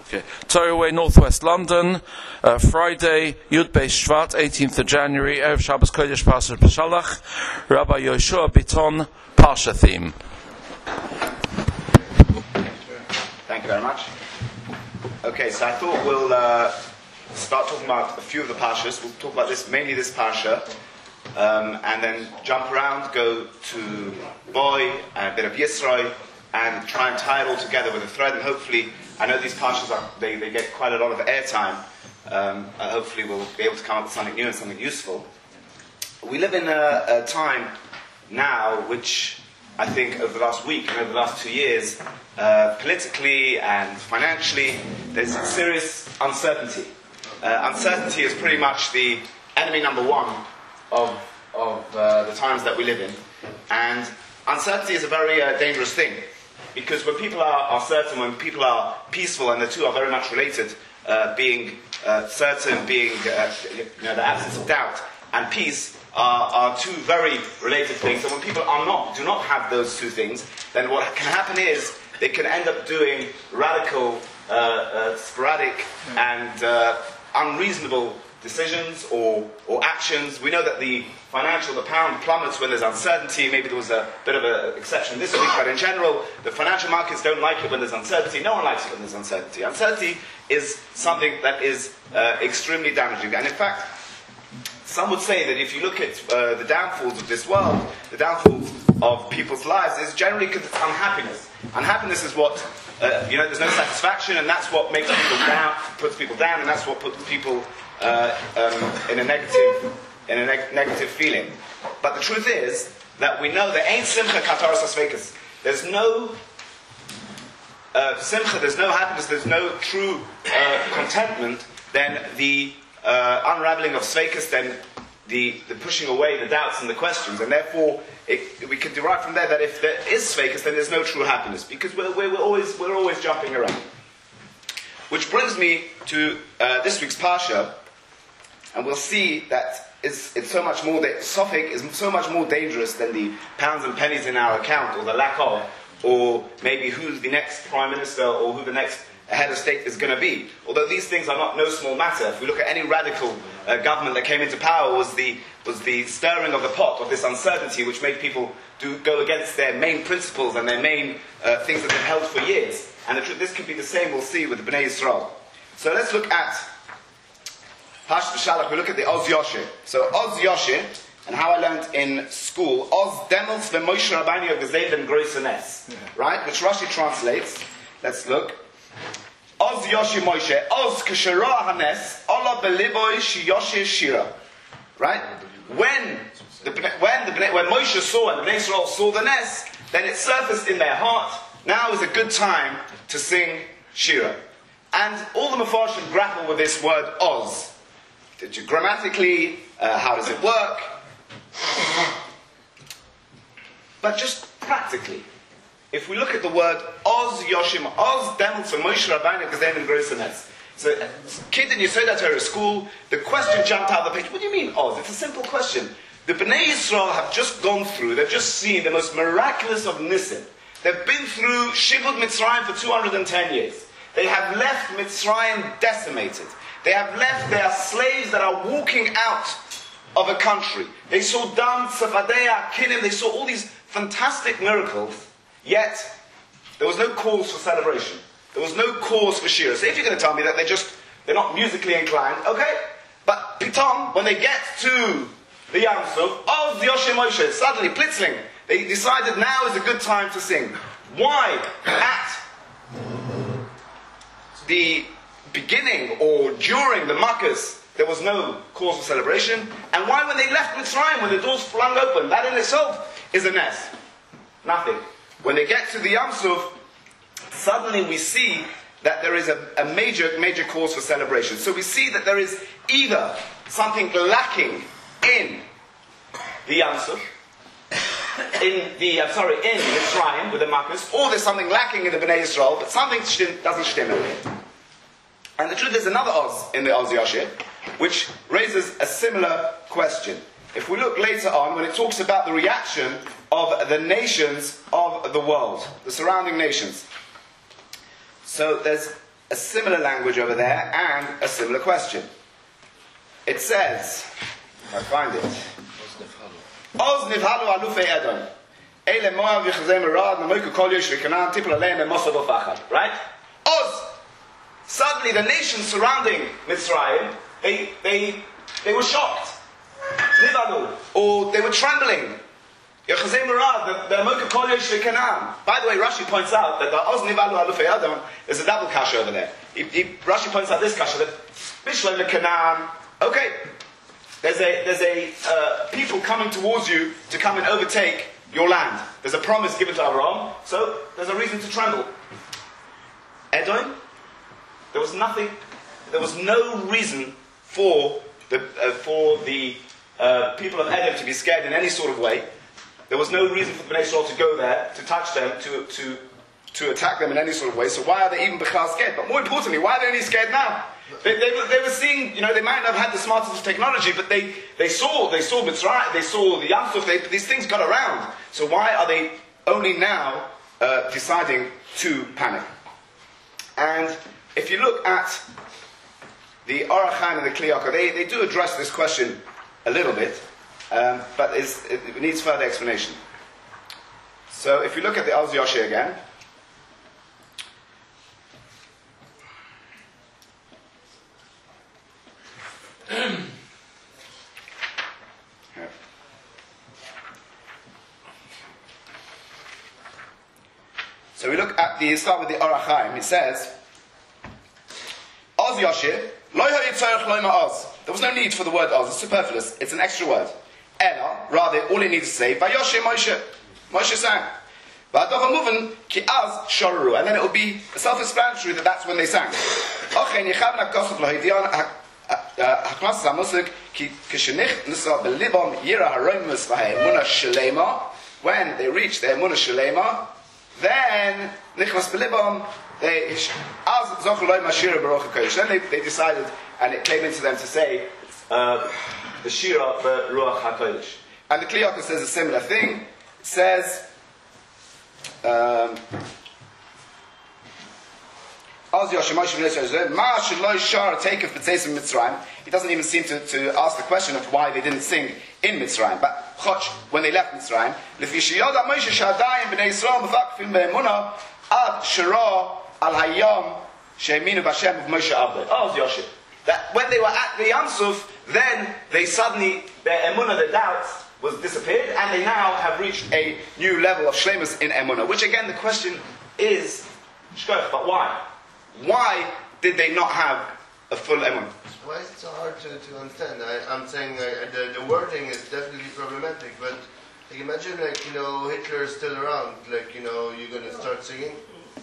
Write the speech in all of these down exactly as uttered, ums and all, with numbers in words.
Okay. Torroway, Northwest London, uh, Friday, Yud Beis Shvat, eighteenth of January, Erev Shabbos Kodesh Parshat B'Shalach, Rabbi Yoshua Biton, Parsha theme. Thank you very much. Okay, so I thought we'll uh, start talking about a few of the Parshas. We'll talk about this, mainly this Parsha, um, and then jump around, go to Boy, and a bit of Yisroi, and try and tie it all together with a thread, and hopefully, I know these Parshas, are, they, they get quite a lot of airtime. Um, uh, hopefully we'll be able to come up with something new and something useful. We live in a, a time now which I think over the last week and over the last two years, uh, politically and financially, there's serious uncertainty. Uh, uncertainty is pretty much the enemy number one of, of uh, the times that we live in. And uncertainty is a very uh, dangerous thing. Because when people are, are certain, when people are peaceful, and the two are very much related, uh, being uh, certain, being uh, you know, the absence of doubt, and peace are, are two very related things. And when people are not, do not have those two things, then what can happen is they can end up doing radical, uh, uh, sporadic, and uh, unreasonable decisions or, or actions. We know that the financial, the pound plummets when there's uncertainty. Maybe there was a bit of an exception this week, but in general, the financial markets don't like it when there's uncertainty. No one likes it when there's uncertainty. Uncertainty is something that is uh, extremely damaging. And in fact, some would say that if you look at uh, the downfalls of this world, the downfalls of people's lives, is generally because it's unhappiness. Unhappiness is what, uh, you know, there's no satisfaction, and that's what makes people down, puts people down, and that's what puts people Uh, um, in a negative, in a neg- negative feeling. But the truth is that we know that ain't simcha kataras asvekas. There's no uh, simcha, there's no happiness, there's no true uh, contentment. Then the uh, unraveling of svekas, then the, the pushing away the doubts and the questions, and therefore it, we can derive from there that if there is svekas, then there's no true happiness, because we're, we're, we're always we're always jumping around. Which brings me to uh, this week's parsha. And we'll see that it's, it's so much more, that Sophic is so much more dangerous than the pounds and pennies in our account, or the lack of, or maybe who the next Prime Minister or who the next head of state is going to be. Although these things are not no small matter. If we look at any radical uh, government that came into power, was the, was the stirring of the pot of this uncertainty, which made people do, go against their main principles and their main uh, things that they've held for years. And the truth, this could be the same, we'll see, with the Bnei Yisrael. So let's look at Parshat B'Shalach. We look at the Oz Yosheh. So Oz Yosheh, and how I learned in school, Oz Demels v'Moshe Rabbeinu Gezeh ben Groise Nes, right? Which Rashi translates. Let's look. Oz Yosheh Moshe, Oz K'Shara Hanes, Ola Beliboy Shiyoshe Shira. Right? When the when the when Moshe saw and the Bnei Yisrael saw the Nes, then it surfaced in their heart. Now is a good time to sing Shira. And all the Mefarshim grapple with this word Oz. Grammatically, uh, how does it work? But just practically, if we look at the word Oz Yoshim, Oz Demel to Moshe Rabbeinu Gezeh ben Groise Nes. So, kid in Yesod Torah school, the question jumped out of the page. What do you mean Oz? It's a simple question. The Bnei Yisrael have just gone through, they've just seen the most miraculous of Nisim. They've been through Shibud Mitzrayim for two hundred ten years. They have left Mitzrayim decimated. They have left their slaves that are walking out of a country. They saw Dam, Tzefadea, Kinim, they saw all these fantastic miracles, yet there was no cause for celebration. There was no cause for shira. So if you're going to tell me that they're just, they're not musically inclined, okay, but Pitom, when they get to the Yam Suf, Oz Yosheh Moshe, suddenly, Plitzling, they decided now is a good time to sing. Why? At the beginning or during the Makkahs, there was no cause for celebration. And why when they left Mitzrayim, when the doors flung open, that in itself is a Nes. Nothing. When they get to the Yam Suf, suddenly we see that there is a, a major, major cause for celebration. So we see that there is either something lacking in the Yam Suf, in the, I'm sorry, in Mitzrayim with the Makkahs, or there's something lacking in the Bnei Yisrael, but something doesn't stimulate. And the truth is another Oz in the Oz Yosheh, which raises a similar question. If we look later on, when it talks about the reaction of the nations of the world, the surrounding nations. So there's a similar language over there and a similar question. It says, if I find it, Oz nivhalu alufei Edom. Eile Moav yichazem erad, namoiku kol yosh v'kanan, tipul aleim b'mosav v'fachad. Right? Oz! Suddenly the nations surrounding Mitzrayim, they, they, they were shocked. Nivhalu. Or they were trembling. Yichazem erad, the namoiku kol yosh v'kanan. By the way, Rashi points out that the Oz nivhalu alufei Edom is a double kasha over there. He, he, Rashi points out this kasha, that Bishlam v'kanan. Okay. There's a, there's a uh, people coming towards you to come and overtake your land. There's a promise given to Abraham, so there's a reason to tremble. Edom, there was nothing, there was no reason for the, uh, for the uh, people of Edom to be scared in any sort of way. There was no reason for the Bnei Yisrael to go there, to touch them, to, to, to attack them in any sort of way. So why are they even b'chal scared? But more importantly, why are they only scared now? They, they, were, they were seeing, you know, they might not have had the smartest of technology, but they, they saw, they saw Mitzrayim, they saw the Yam Suf, they, these things got around. So why are they only now uh, deciding to panic? And if you look at the Orach Chaim and the Kli Yakar, they, they do address this question a little bit, um, but it's, it needs further explanation. So if you look at the Oz Yoshia again, so we look at the, start with the Orach Chaim. It says, Oz Yoshir, lo yitzarech lo ma'oz. There was no need for the word Oz, it's superfluous, it's an extra word. Ela, rather, all it needs to say, Vayoshir Moshe. Moshe sang. V'adoch ha'muven ki az shoreru. And then it will be self-explanatory that that's when they sang. Ochen yichad na'kochot lo hidion haknas ha'musik ki kishenich nisa belibom yira ha'roimus v'ha'emunah shalema. When they reach the emunah shalema, then nichnas belibom they az zoch loy mashira baruch hakodesh. Then they, they decided, and it came into them to say uh, the shira baruch hakodesh. And the Kli Yakar says a similar thing. It says. Um, he doesn't even seem to, to ask the question of why they didn't sing in Mitzrayim. But when they left Mitzrayim, that when they were at the Yam Suf, then they suddenly, their emunah, their doubts, was disappeared, and they now have reached a new level of shlemus in emunah. Which again, the question is, shkoch, but why? Why did they not have a full emunah? Why is it so hard to, to understand? I, I'm saying uh, the, the wording is definitely problematic, but like, imagine, like, you know, Hitler is still around, like, you know, you're going to start singing?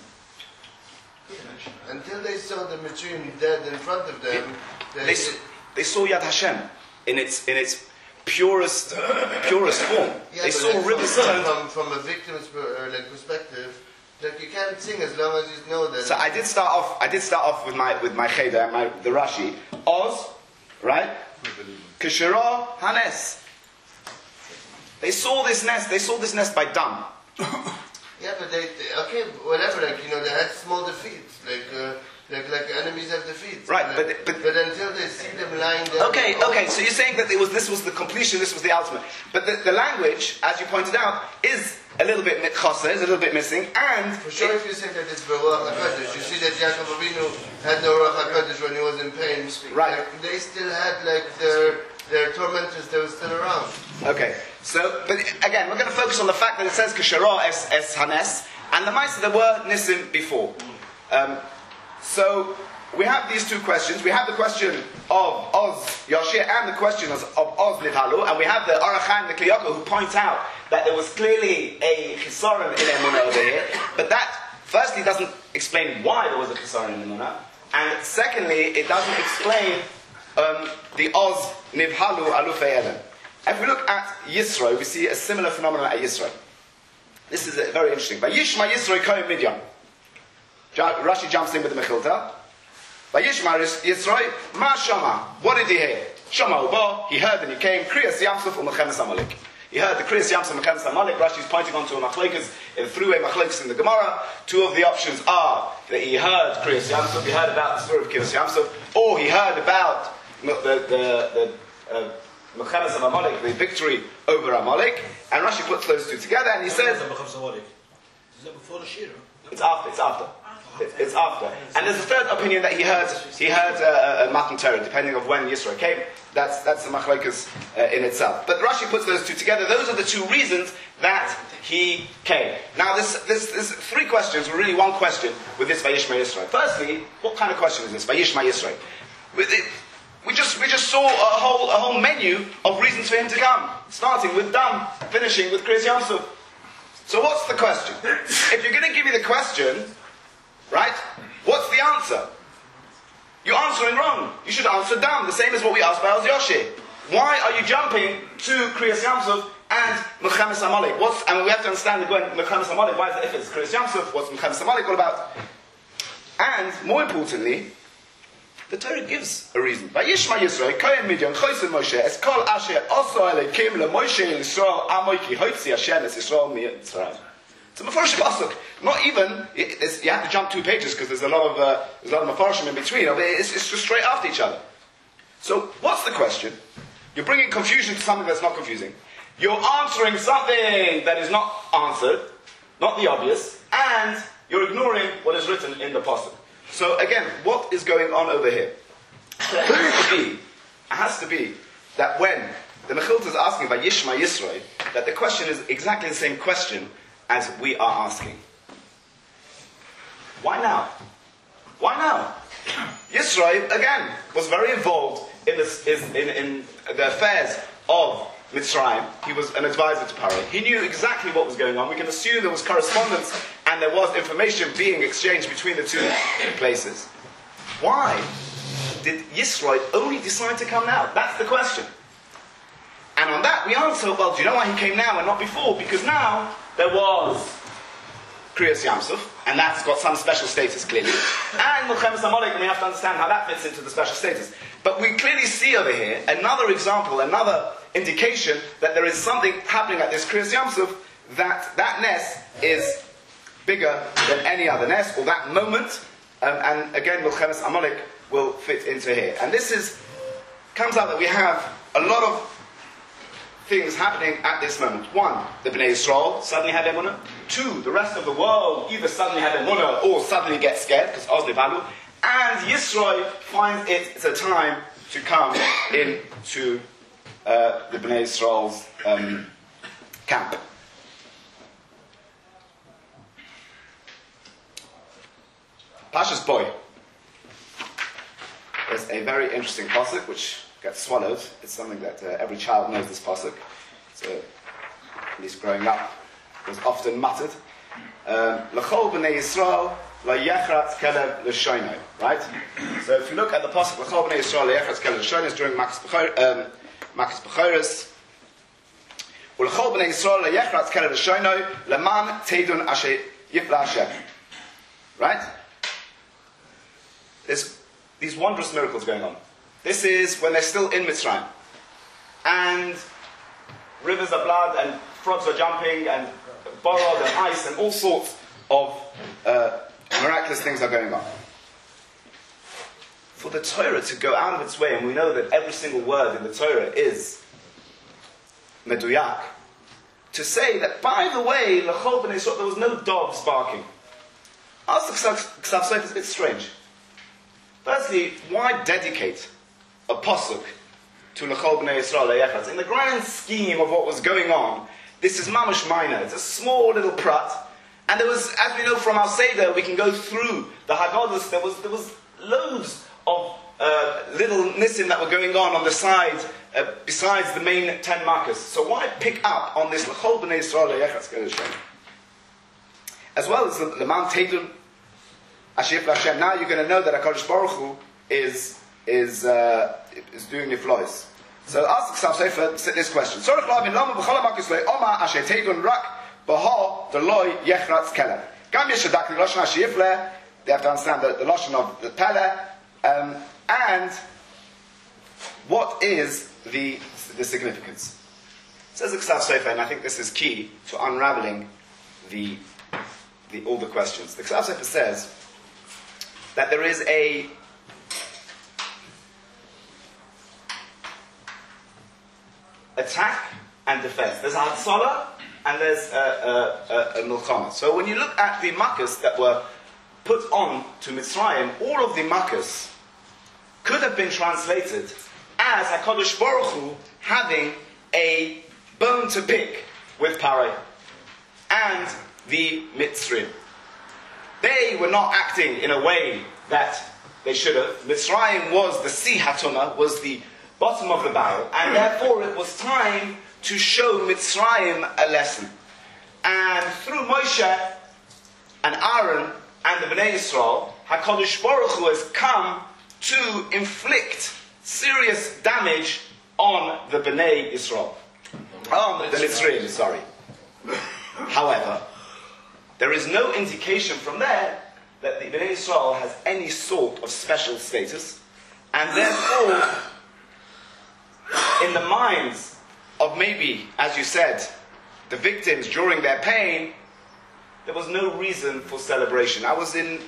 Until they saw the Mitzrayim dead in front of them, they, they, saw, they saw Yad Hashem in its in its purest purest form. Yeah, they saw rivers turned from from a victim's uh, like perspective. Like, you can't sing as long as you know that. So I did start off. I did start off with my with my cheder, my the Rashi. Oz, right? Kishara Hanes. They saw this nest. They saw this nest by dung. Yeah, but they, they okay, whatever. Like, you know, they had small defeats. Like uh, like like enemies have defeats. Right, like, but, but but until they see them lying there. Okay, okay. So you're saying that it was this was the completion. This was the ultimate. But the, the language, as you pointed out, is a little bit mitchasa, is a little bit missing, and for sure, if you say that it's Baruch HaKadosh, you see that Yaakov Avinu had no Ruach HaKadosh when he was in pain. Right. Like, they still had like their their tormentors that were still around. Okay. So, but again, we're going to focus on the fact that it says Kishara es, es Hanes, and the Maisa there were Nisim before. Um, so we have these two questions. We have the question of Oz Yoshia and the question of Oz Nivhalu, and we have the Orach Chaim and the Kli Yakar who point out that there was clearly a chisaron in Emunah over here, but that firstly doesn't explain why there was a chisaron in Emunah, and secondly it doesn't explain um, the Oz Nivhalu Alufei Edom. If we look at Yisro, we see a similar phenomenon at Yisro. This is uh, very interesting. Vayishma Yisro Kohen Midyan. Rashi jumps in with the Mechilta. Vayishma Yisro Ma Shama. What did he hear? Shama Uba. He heard and he came. Kriyas Yam Suf U'Mechemes Amalek. He heard the Kriyas Yamsuf Mechemes HaMalek. Rashi is pointing on to a machlokes, in three-way machlokes in the Gemara. Two of the options are that he heard Kriyas Yamsuf, he heard about the story of Kriyas Yamsuf, or he heard about the the the uh, Mechemes HaMalek, the victory over Amalek. And Rashi puts those two together, and he says, Is that before the Shira? it's after. It's after. It's, it's after. And there's a third opinion that he heard. He heard uh, a Matan Torah, depending on when Yisro came. That's that's the machlokas uh, in itself. But Rashi puts those two together. Those are the two reasons that he came. Now, this this, this three questions were really one question with this Vayishma Yisro. Firstly, what kind of question is this Vayishma Yisro? We, we just we just saw a whole a whole menu of reasons for him to come, starting with Dam, finishing with Kriyas Yamsuf. So what's the question? If you're going to give me the question, right, what's the answer? You're answering wrong. You should answer Dam, the same as what we asked by Az Yoshi. Why are you jumping to Kriyas Yamsuf and Mechemes HaMalek? What's, and we have to understand again, Mechemes HaMalek, why is it, if it's Kriyas Yamsuf, what's Mechemes HaMalek all about? And, more importantly, the Torah gives a reason. Vayishma Yisrael, Kohen Midian, Chosen Moshe, Eskol Asher, Oso Elokim, LeMoshe Yisrael, Amoiki, Hoitzi Hashem, Es Yisrael, Mitzrayim. It's a Mefarshim Pasuk. Not even, it, you have to jump two pages because there's a lot of uh, there's a lot of Mefarshim in between. It's, it's just straight after each other. So, what's the question? You're bringing confusion to something that's not confusing. You're answering something that is not answered, not the obvious, and you're ignoring what is written in the Pasuk. So, again, what is going on over here? So it has to be, it has to be that when the Mechilta is asking about Yishma Yisrael, that the question is exactly the same question as we are asking. Why now? Why now? Yisrael, again, was very involved in, this, in, in, in the affairs of Mitzrayim. He was an advisor to Paro. He knew exactly what was going on. We can assume there was correspondence and there was information being exchanged between the two places. Why did Yisrael only decide to come now? That's the question. And on that we answer, well, do you know why he came now and not before? Because now there was Kriyas Yamsuf, and that's got some special status clearly. And Mechemes HaMalek, and we have to understand how that fits into the special status. But we clearly see over here another example, another indication that there is something happening at this Kriyas Yamsuf, that that Nes is bigger than any other Nes, or that moment, um, and again Mechemes HaMalek will fit into here. And this is, comes out that we have a lot of things happening at this moment. One, the Bnei Yisrael suddenly have emunah. Two, the rest of the world either suddenly have emunah or suddenly get scared, because Oz Nevalu. And Yisrael finds it, it's a time to come into uh, the Bnei Yisrael's um, camp. Pashas Boy. There's a very interesting pasuk which gets swallowed. It's something that uh, every child knows this pasuk. So, at least growing up, it was often muttered. L'chol b'nei Yisrael la'yechratz kelev l'shoino. Right? So if you look at the pasuk, L'chol b'nei Yisrael la'yechratz kelev l'shoino is during Makkos Bechoros. L'chol b'nei Yisrael la'yechratz kelev l'shoino leman teidun asher yifla Hashem. Right? There's these wondrous miracles going on. This is when they're still in Mitzrayim. And rivers are blood, and frogs are jumping, and borrowed, and ice, and all sorts of uh, miraculous things are going on. For the Torah to go out of its way, and we know that every single word in the Torah is meduyak, to say that, by the way, l'chol b'nei Yisrael, there was no dogs barking. Ask the Ksav Sofer, it's a bit strange. Firstly, why dedicate a pasuk to L'chol b'nei Yisrael la'yechatz? In the grand scheme of what was going on, this is mamash minor. It's a small little prat, and there was, as we know from our Seder, we can go through the Haggadahs. There was there was loads of uh, little nisim that were going on on the side, uh, besides the main ten makkos. So why pick up on this L'chol b'nei Yisrael la'yechatz? As well as the, the Mount Teidun Ashif Lashem. Now you're going to know that HaKadosh Baruch Hu is is uh, is doing niflos. So ask Ksav Sofer this question. Sorach Lavin Lama B'chol HaMakkos Le'oma Asher Teidun Rak B'ha D'loi Yechratz Kelev. Gam Yeshadak L'Lashon HaShifle. They have to understand the, the Lashon of the Pele. Um, and what is the the significance? Says the Ksav Sofer, and I think this is key to unraveling the, the, all the questions. The Ksav Sofer says that there is a attack and defense. There's a Hatzalah and there's a, a, a, a Milchama. So when you look at the Makkahs that were put on to Mitzrayim, all of the Makkahs could have been translated as HaKadosh Baruch Hu having a bone to pick with Paroi and the Mitzrim. They were not acting in a way that they should have. Mitzrayim was the sea Hatuna, was the bottom of the barrel, and therefore it was time to show Mitzrayim a lesson. And through Moshe and Aaron and the Bnei Yisrael, HaKadosh Baruch Hu has come to inflict serious damage on the Bnei Yisrael. On the Mitzrayim, sorry. However, there is no indication from there that the Bnei Yisrael has any sort of special status, and therefore, in the minds of maybe, as you said, the victims during their pain, there was no reason for celebration. I was in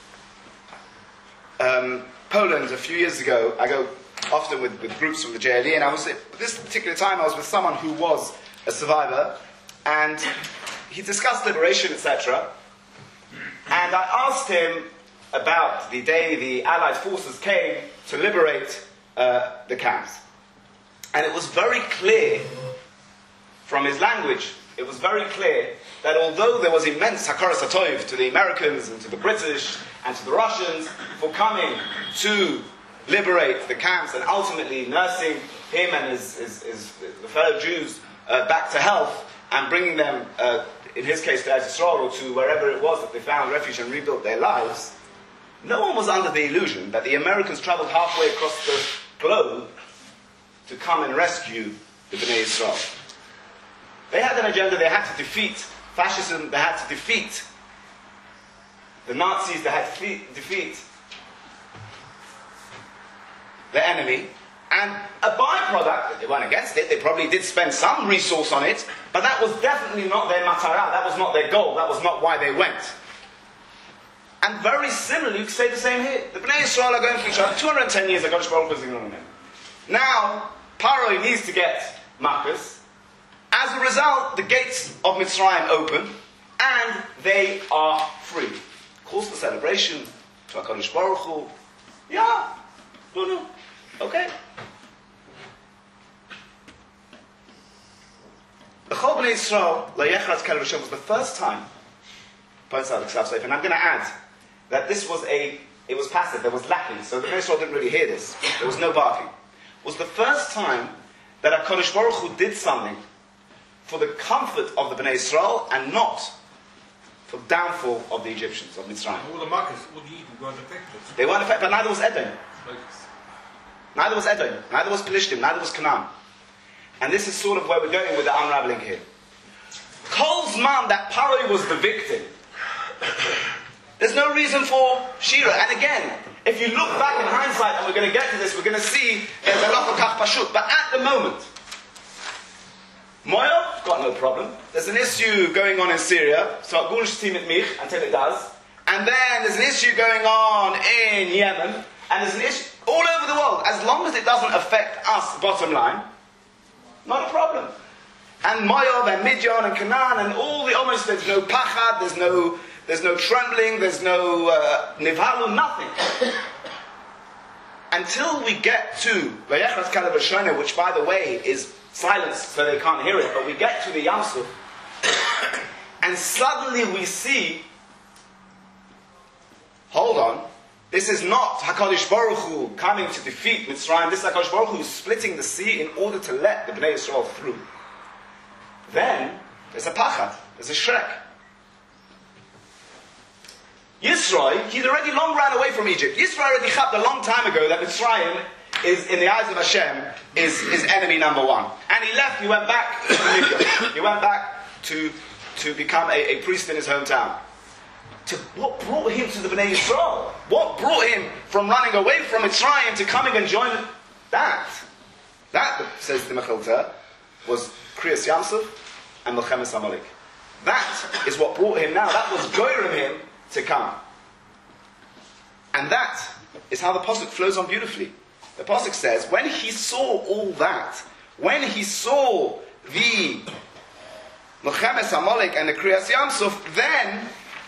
um, Poland a few years ago. I go often with, with groups from the J L E, and I was at this particular time I was with someone who was a survivor, and he discussed liberation, et cetera. And I asked him about the day the Allied forces came to liberate uh, the camps. And it was very clear from his language, it was very clear that although there was immense hakaras hatov to the Americans and to the British and to the Russians for coming to liberate the camps and ultimately nursing him and his, his, his the fellow Jews uh, back to health and bringing them, uh, in his case, to Eretz Yisrael or to wherever it was that they found refuge and rebuilt their lives, no one was under the illusion that the Americans traveled halfway across the globe to come and rescue the Bnei Yisrael. They had an agenda. They had to defeat fascism. They had to defeat the Nazis. They had to defeat, defeat the enemy. And a byproduct, they weren't against it, they probably did spend some resource on it, but that was definitely not their matara, that was not their goal, that was not why they went. And very similarly, you could say the same here. The Bnei Yisrael are going for each other. two hundred ten years ago, now, Paroi needs to get Makkos. As a result, the gates of Mitzrayim open, and they are free. Calls for celebration to HaKadosh Baruch Hu. Yeah, no, no, okay. The Chol Bnei Yisrael, La'yechrat Kelev Hashem, was the first time, points out the Ksav Sofer, and I'm going to add that this was a, it was passive, there was lacking, so the Bnei Yisrael didn't really hear this. There was no barking. It was the first time that HaKadosh Baruch Hu did something for the comfort of the Bnei Yisrael and not for the downfall of the Egyptians, of Mitzrayim. All the Makkahs, all the Eden weren't affected. They weren't affected, but neither was Edom. Neither was Edom, neither was Pelishtim, neither was Canaan. And this is sort of where we're going with the unraveling here. Kol's mom, that Paroi was the victim. There's no reason for Shira. And again, if you look back in hindsight, and we're going to get to this, we're going to see there's a lot of kach pashut. But at the moment, Moab got no problem. There's an issue going on in Syria, so Gun Shtim et Mich until it does. And then there's an issue going on in Yemen, and there's an issue all over the world. As long as it doesn't affect us, bottom line, not a problem. And Moab and Midian and Canaan and all the almost, there's no pachad, there's no, there's no trembling, there's no uh, nivhalu, nothing. Until we get to Vayechras Kalev Hashanah, which by the way is silenced so they can't hear it, but we get to the Yam Suf, and suddenly we see, hold on, this is not HaKadosh Baruch Hu coming to defeat Mitzrayim, this is HaKadosh Baruch Hu splitting the sea in order to let the Bnei Yisrael through. Then, there's a pachat, there's a shrek. Yisrael, he'd already long ran away from Egypt. Yisrael already chapped a long time ago that Mitzrayim is, in the eyes of Hashem, is, is enemy number one. And he left, he went back to Midian. He went back to, to become a, a priest in his hometown. To, what brought him to the Bnei Yisrael? What brought him from running away from Mitzrayim to coming and joining that? That, says the Mechilta, was Kriyas Yamsuf and Milchemes Amalek. That is what brought him now. That was goyrim him to come. And that is how the Pasuk flows on beautifully. The Pasuk says, when he saw all that, when he saw the Milchemes Amalek and the Kriyas Yamsuf, then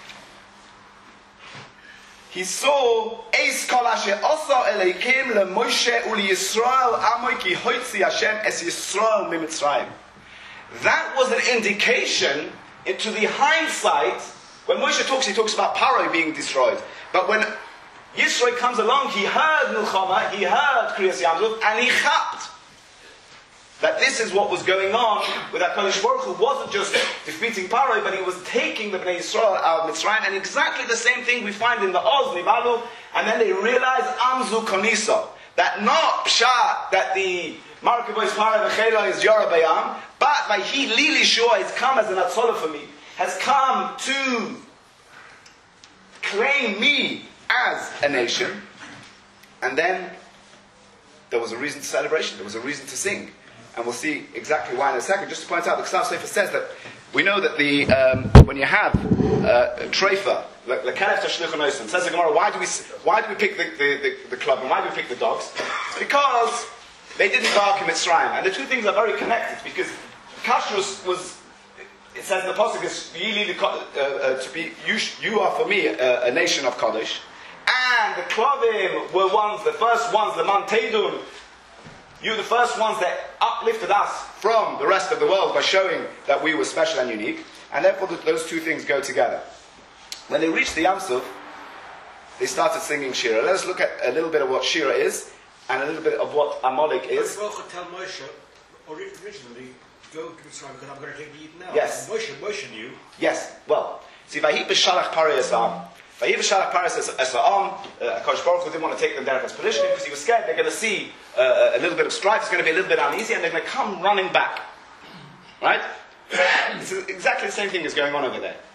he saw Eis Kol Asher Osa Eleikim LeMoshe Uli Yisrael Amoy Ki Hoitzi Hashem Es Yisrael Mimitzrayim. That was an indication into the hindsight. When Moshe talks, he talks about Paro being destroyed. But when Yisro comes along, he heard Milchama, he heard Kriyas Yamsuf, and he chapped that this is what was going on with HaKadosh Baruch Hu. Wasn't just defeating Paro, but he was taking the Bnei Yisrael out of Mitzrayim. And exactly the same thing we find in the Oz Nibalu. And then they realize Amzu Koniso, that not Pshat, that the Markabois Paro V'chela is Yorabayam, but by he Lili Shua has come as an Atzola for me, has come to claim me as a nation. And then there was a reason to celebration, there was a reason to sing. And we'll see exactly why in a second. Just to point out, the Ksav Sefer says that we know that the um, when you have uh, Treifa, the Kalef Tashlichon Osim, says the Gemara, why do we why do we pick the, the, the, the club and why do we pick the dogs? It's because they didn't bark in Mitzrayim. And the two things are very connected, because Kashrus was, it says in the Pasuk is, uh, uh, to be, you, you are for me a, a nation of Kodesh. And the Klavim were ones, the first ones, the Man Teidun, you the first ones that uplifted us from the rest of the world by showing that we were special and unique. And therefore the, those two things go together. When they reached the Yamsuf, they started singing Shira. Let us look at a little bit of what Shira is, and a little bit of what Amalek is. Baruch Hu tell Moshe, originally, go to Mitzrayim because I'm going to take the Eden now. Yes. Moshe, Moshe knew. Yes. Well, see, Vayhi b'shalach parei esam. Vayhi b'shalach parei esam. HaKadosh Baruch Hu didn't want to take them there expeditionally because he was scared they're going to see uh, a little bit of strife. It's going to be a little bit uneasy, and they're going to come running back. Right? It's exactly the same thing is going on over there.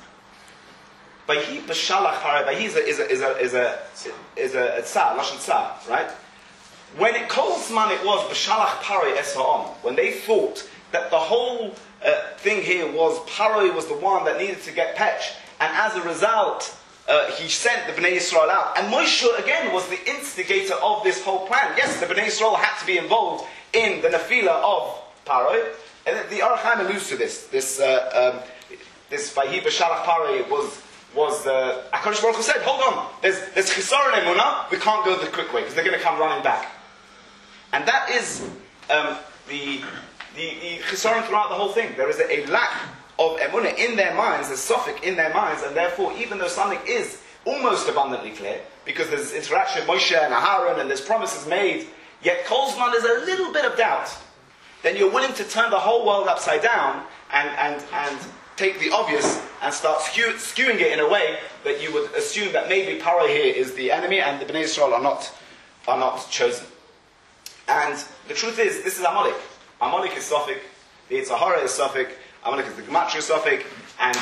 Vayhi b'shalach parei. Vayhi is a is a is a is a is a tzar, lashon tzar, right? When it Kolzman it was b'shalach parei esam. When they thought that the whole uh, thing here was Paro was the one that needed to get Petch, and as a result, uh, he sent the Bnei Yisrael out. And Moshe again was the instigator of this whole plan. Yes, the Bnei Yisrael had to be involved in the Nefila of Paro, and the Aruch Chaim alludes to this. This uh, um, this Vayhi b'shalach Paro was was the HaKadosh Baruch Hu said, hold on, there's there's Chisar and Emunah, we can't go the quick way because they're going to come running back, and that is um, the. The, the chisaron throughout the whole thing. There is a, a lack of emunah in their minds, a suffix in their minds, and therefore, even though something is almost abundantly clear, because there's interaction, Moshe and Aharon, and there's promises made, yet Kolzman is a little bit of doubt, then you're willing to turn the whole world upside down and, and, and take the obvious and start skew, skewing it in a way that you would assume that maybe Paro here is the enemy and the Bnei Yisrael are not, are not chosen. And the truth is, this is Amalek. Amalek is Sophic, the Yitzhahara is Sophic, Amalek is the Gematria Sophic, and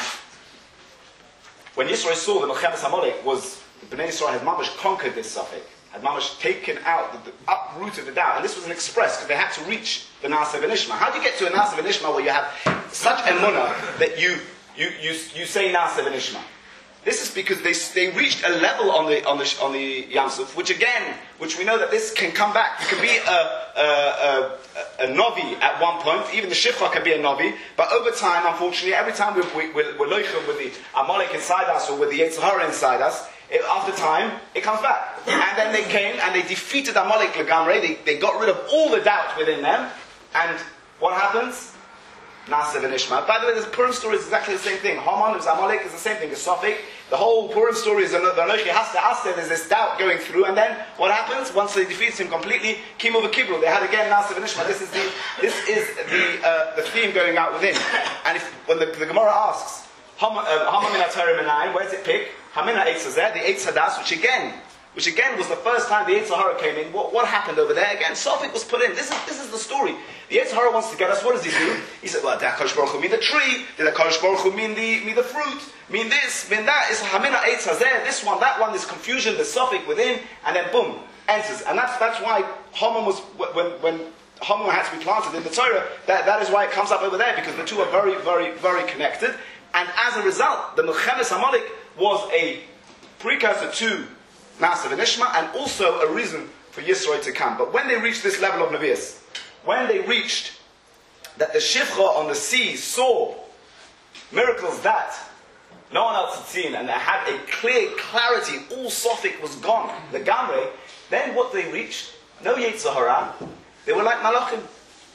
when Yisrael saw that Milchemes Amalek was, the Bnei Yisrael had mamash conquered this Sophic, had mamash taken out, the, the, uprooted the doubt, and this was an express, because they had to reach the Nasa V'Nishma. How do you get to a Nasa V'Nishma where you have such emunah that you, you, you, you say Nasa V'Nishma? This is because they, they reached a level on the on the on the Yamsuf, which again, which we know that this can come back. You can be a a, a, a novi at one point, even the Shifra can be a novi, but over time, unfortunately, every time we, we, we're, we're loichim with the Amalek inside us or with the Yitzhahara inside us, it, after time, it comes back. And then they came and they defeated Amalek Lagamre, they, they got rid of all the doubt within them, and what happens? Nasa V'Nishma. By the way, the Purim story is exactly the same thing. Haman is Amalek is the same thing. It's Sophic. The whole Purim story is another Anochi Hasta Asta. There's this doubt going through, and then what happens once they defeat him completely? Kimu v'Kibru. They had again Nasa V'Nishma. This is the this is the uh, the theme going out within. And if when the, the Gemara asks Haman min HaTorah Menayim, where's it pick? Hamina Eitz Hazeh, the Eitz Hadas, which again. Which again was the first time the Yitzhahara came in. What, what happened over there? Again, Sophic was put in. This is this is the story. The Yitzhahara wants to get us. What does he do? He said, well, did HaKadosh Baruch Hu mean the tree? Did HaKadosh Baruch Hu mean the, mean the fruit? Mean this? Mean that? It's Hamina Eitz Hazeh. This one, that one, this confusion, the Sophic within, and then boom, enters. And that's that's why Haman was, when, when Hamu had to be planted in the Torah, that, that is why it comes up over there, because the two are very, very, very connected. And as a result, the Milchemes Amalek was a precursor to Naasav and Ishma, and also a reason for Yisro to come. But when they reached this level of Nevi'us, when they reached that the Shifcha on the sea saw miracles that no one else had seen, and they had a clear clarity, all Sophic was gone, the Gamre, then what they reached, no Yetzer Hara, they were like Malachim.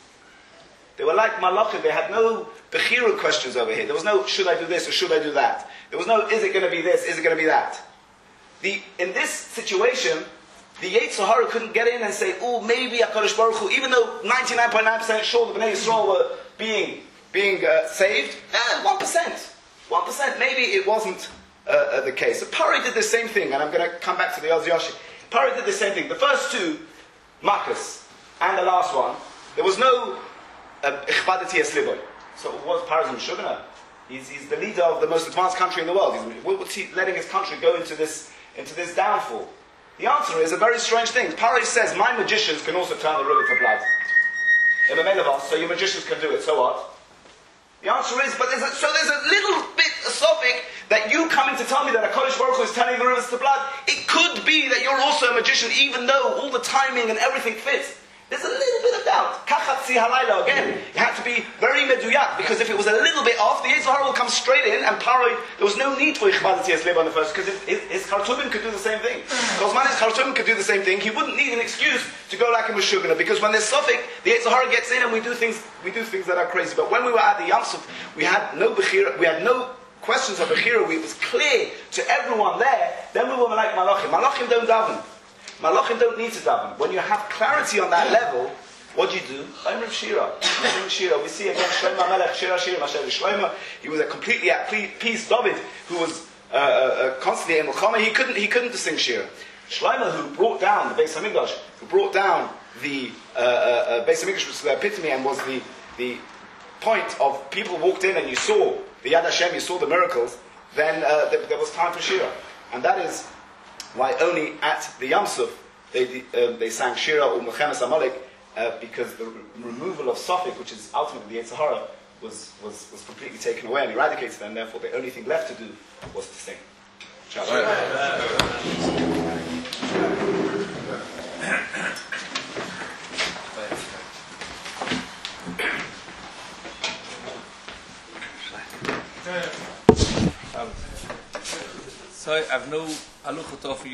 They were like Malachim, they had no Bechira questions over here. There was no, should I do this or should I do that? There was no, is it going to be this, is it going to be that? The, in this situation, the Yetzer Hara couldn't get in and say, oh, maybe HaKadosh Baruch Hu, even though ninety-nine point nine percent sure the Bnei Yisrael were being, being uh, saved, eh, one percent. one percent, maybe it wasn't uh, uh, the case. So Pari did the same thing, and I'm going to come back to the Oz Yoshi. Pari did the same thing. The first two, Marcus, and the last one, there was no Ichbadati Esliboy. So what was Pari's Meshugana? He's, he's the leader of the most advanced country in the world. He's, what's he letting his country go into this, into this downfall? The answer is a very strange thing. Pari says, my magicians can also turn the river to blood. In the Melavos, so your magicians can do it, so what? The answer is, but there's a, so there's a little bit of Sophic that you coming to tell me that HaKadosh Baruch Hu is turning the rivers to blood. It could be that you're also a magician, even though all the timing and everything fits. There's a little bit of doubt. Kachatzi halayla, again, you have to be very meduyak, because if it was a little bit off, the Yetzer Hara will come straight in, and Paroi, there was no need for Ichbadati Esleba on the first, because his, his Khartoumim could do the same thing. Osman's Khartoumim could do the same thing. He wouldn't need an excuse to go like a Meshugana, because when there's Sophic, the Yetzer Hara gets in and we do things we do things that are crazy. But when we were at the Yam Suf, we had no Bechira, we had no questions of Bechira, it was clear to everyone there, then we were like Malachim. Malachim don't daven. Malachim don't need to daven. When you have clarity on that level, what do you do? I'm Rav Shira. I'm Shira. We see again Shlomo Melech, Shira Shira, Masher Shlomo. He was a completely at peace. David, who was uh, uh, constantly in Milchama, he couldn't, he couldn't sing Shira. Shlomo, who brought down the Beis Hamikdash, who brought down the uh, uh, Beis Hamikdash, which was the epitome and was the the point of people walked in and you saw the Yad Hashem, you saw the miracles. Then uh, there, there was time for Shira, and that is why only at the Yam Suf they um, they sang Shira or Milchemes Amalek, uh, because the re- removal of Sophic, which is ultimately the Yetzer Hara, was, was was completely taken away and eradicated, and therefore the only thing left to do was to sing. So I've no aluchot for you.